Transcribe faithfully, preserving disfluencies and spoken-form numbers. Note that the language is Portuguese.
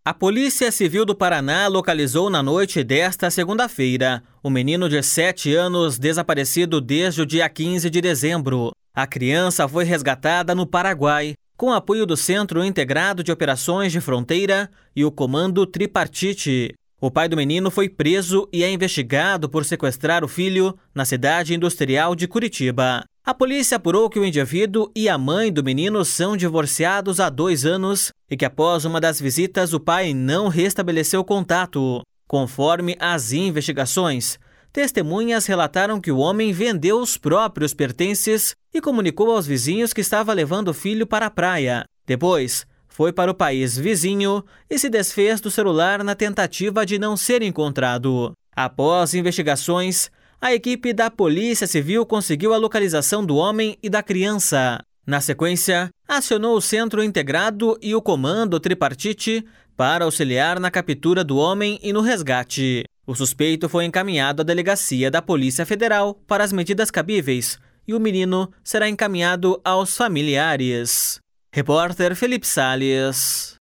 A Polícia Civil do Paraná localizou na noite desta segunda-feira o menino de sete anos desaparecido desde o dia quinze de dezembro. A criança foi resgatada no Paraguai, com apoio do Centro Integrado de Operações de Fronteira e o Comando Tripartite. O pai do menino foi preso e é investigado por sequestrar o filho na cidade industrial de Curitiba. A polícia apurou que o indivíduo e a mãe do menino são divorciados há dois anos e que após uma das visitas o pai não restabeleceu contato. Conforme as investigações, testemunhas relataram que o homem vendeu os próprios pertences e comunicou aos vizinhos que estava levando o filho para a praia. Depois, foi para o país vizinho e se desfez do celular na tentativa de não ser encontrado. Após investigações, a equipe da Polícia Civil conseguiu a localização do homem e da criança. Na sequência, acionou o Centro Integrado e o Comando Tripartite para auxiliar na captura do homem e no resgate. O suspeito foi encaminhado à delegacia da Polícia Federal para as medidas cabíveis e o menino será encaminhado aos familiares. Repórter Felipe Salles.